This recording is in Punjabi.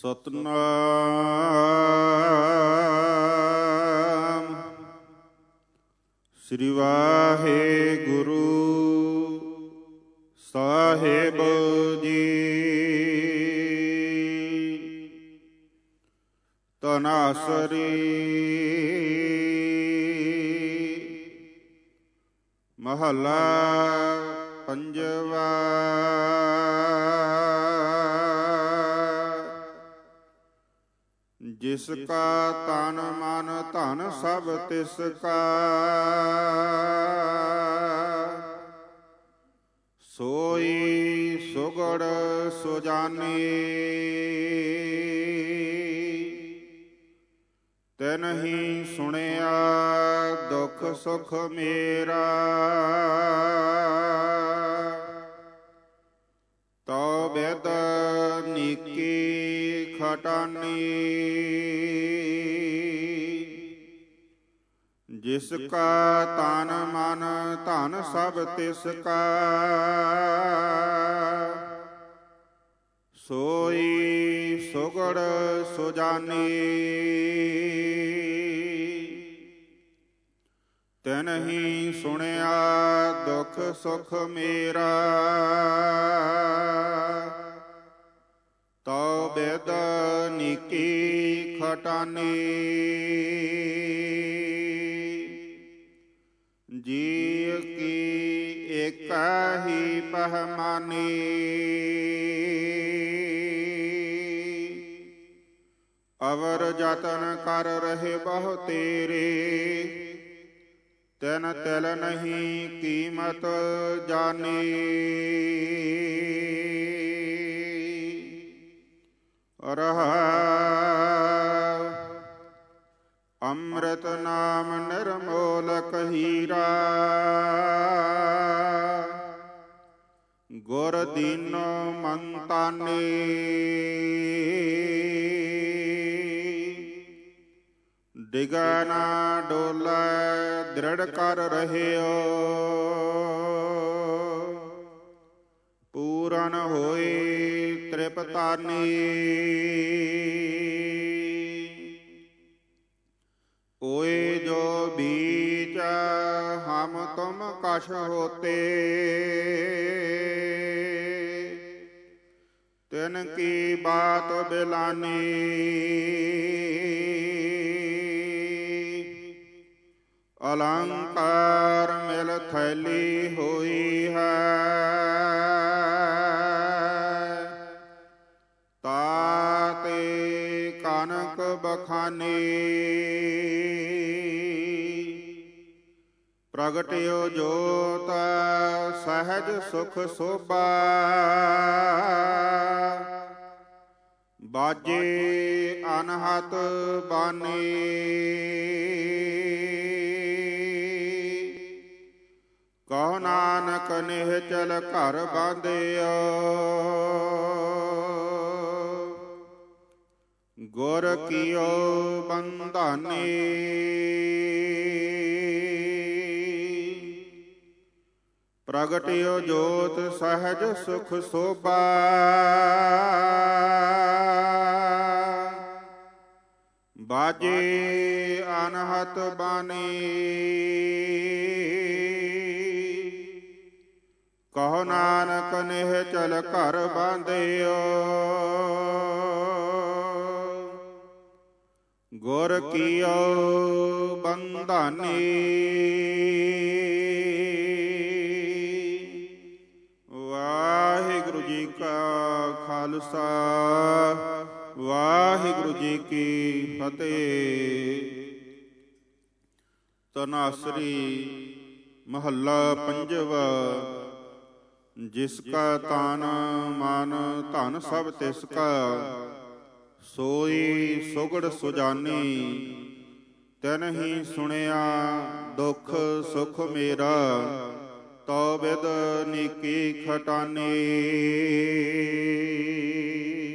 ਸਤਨਾਮ ਸ੍ਰੀ ਵਾਹਿਗੁਰੂ ਸਾਹਿਬ ਜੀ। ਧਨਾਸਰੀ ਮਹੱਲਾ ਪੰਜਵਾ। ਜਿਸ ਕਾ ਤਨ ਮਨ ਧਨ ਸਭ ਤਿਸ ਕਾ, ਸੋਈ ਸੁਗੜ ਸੁਜਾਨੀ। ਤਿਨਹਿ ਸੁਣਿਆ ਦੁਖ ਸੁਖ ਮੇਰਾ, ਤੋ ਬਿਦ ਨੀਕੀ ਖਟਾਨੀ। ਜਿਸ ਕਾ ਤਨ ਮਨ ਧਨ ਸਭ ਤਿਸ ਕਾ, ਸੋਈ ਸੁਗੜ ਸੁਜਾਨੀ। ਤਿਨਹਿ ਸੁਣਿਆ ਦੁਖ ਸੁਖ ਮੇਰਾ, ਤੋ ਬਿਦ ਨੀਕੀ ਖਟਾਨੀ। ਜੀਅ ਕੀ ਏਕੈ ਹੀ ਪਹਿਮਾਨੀ, ਅਵਰ ਜਤਨ ਕਰ ਰਹੇ ਬਹੁ ਤੇਰੇ। ਤਿਨ ਤਿਲ ਨਹੀਂ ਕੀਮਤ ਜਾਨੀ। ਰਹਾਉ ਅੰਮ੍ਰਿਤ ਨਾਮ ਨਿਰਮੋਲਕ ਹੀਰਾ, ਗੁਰ ਦੀਨੋ ਮੰਤਾਨੀ। ਡਿਗੈ ਨਾ ਡੋਲੈ ਦ੍ਰਿੜ ਕਰ ਰਹਿਓ, ਪੂਰਨ ਹੋਈ ਤ੍ਰਿਪਤਾਨੀ। ਕੋਇ ਜੋ ਬੀਚ ਹਮ ਤੁਮ ਕਛ ਹੋਤੇ, ਤਿਨ ਕੀ ਬਾਤ ਬਿਲਾਨੀ। ਅਲੰਕਾਰ ਮਿਲ ਥੈਲੀ ਹੋਈ ਹੈ, ਤਾਤੇ ਕਨਕ ਬਖਾਨੀ। ਪ੍ਰਗਟਿਓ ਜੋਤ ਸਹਿਜ ਸੁਖ ਸੋਭਾ, ਬਾਜੇ ਅਨਹਤ ਬਾਣੀ। ਕਹੋ ਨਾਨਕ ਨਿਹਚਲ ਘਰ ਬਾਂਧਿਓ, ਗੁਰ ਕੀਓ ਬੰਧਾਨੀ। ਪ੍ਰਗਟਿਓ ਜੋਤ ਸਹਿਜ ਸੁਖ ਸੋਭਾ, ਬਾਜੇ ਅਨਹਤ ਬਾਣੀ। ਕਹੋ ਨਾਨਕ ਨਿਹਚਲ ਘਰ ਬਾਂਧਿਓ, ਗੁਰ ਕੀਓ ਬੰਧਾਨੀ। ਵਾਹਿਗੁਰੂ ਜੀ ਕਾ ਖਾਲਸਾ, ਵਾਹਿਗੁਰੂ ਜੀ ਕੀ ਫਤਿਹ। ਧਨਾਸਰੀ ਮਹੱਲਾ ਪੰਜਵਾ। ਜਿਸ ਕਾ ਤਨ ਮਨ ਧਨ ਸਭ ਤਿਸ ਕਾ, ਸੋਈ ਸੁਗੜ ਸੁਜਾਨੀ। ਤਿਨਹਿ ਸੁਣਿਆ ਦੁਖ ਸੁਖ ਮੇਰਾ, ਤੋ ਬਿਦ ਨੀਕੀ ਖਟਾਨੀ।